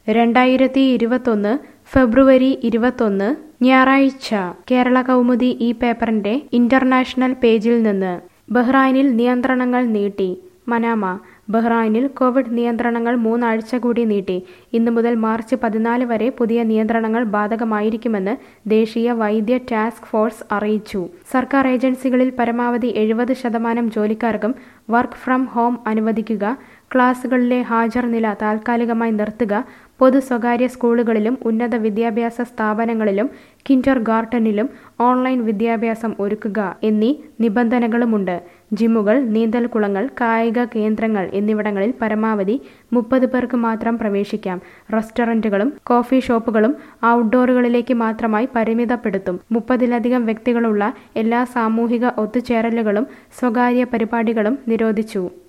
2021 ഫെബ്രുവരി 21 ഞായറാഴ്ച കേരള കൗമുദി ഈ പേപ്പറിന്റെ ഇന്റർനാഷണൽ പേജിൽ നിന്ന് ബഹ്റൈനിൽ നിയന്ത്രണങ്ങൾ നീട്ടി. മനാമ, ബഹ്റൈനിൽ കോവിഡ് നിയന്ത്രണങ്ങൾ 3 ആഴ്ച കൂടി നീട്ടി. ഇന്നു മുതൽ മാർച്ച് 14 വരെ പുതിയ നിയന്ത്രണങ്ങൾ ബാധകമായിരിക്കുമെന്ന് ദേശീയ വൈദ്യ ടാസ്ക് ഫോഴ്സ് അറിയിച്ചു. സർക്കാർ ഏജൻസികളിൽ പരമാവധി 70% ജോലിക്കാർക്കും വർക്ക് ഫ്രം ഹോം അനുവദിക്കുക, ക്ലാസുകളിലെ ഹാജർ നില താൽക്കാലികമായി നിർത്തുക, പൊതു സ്വകാര്യ സ്കൂളുകളിലും ഉന്നത വിദ്യാഭ്യാസ സ്ഥാപനങ്ങളിലും കിൻഡർ ഗാർട്ടനിലും ഓൺലൈൻ വിദ്യാഭ്യാസം ഒരുക്കുക എന്നീ നിബന്ധനകളുമുണ്ട്. ജിമ്മുകൾ, നീന്തൽക്കുളങ്ങൾ, കായിക കേന്ദ്രങ്ങൾ എന്നിവിടങ്ങളിൽ പരമാവധി 30 പേർക്ക് മാത്രം പ്രവേശിക്കാം. റെസ്റ്റോറന്റുകളും കോഫി ഷോപ്പുകളും ഔട്ട്ഡോറുകളിലേക്ക് മാത്രമായി പരിമിതപ്പെടുത്തും. 30-ലധികം വ്യക്തികളുള്ള എല്ലാ സാമൂഹിക ഒത്തുചേരലുകളും സ്വകാര്യ പരിപാടികളും നിരോധിച്ചു.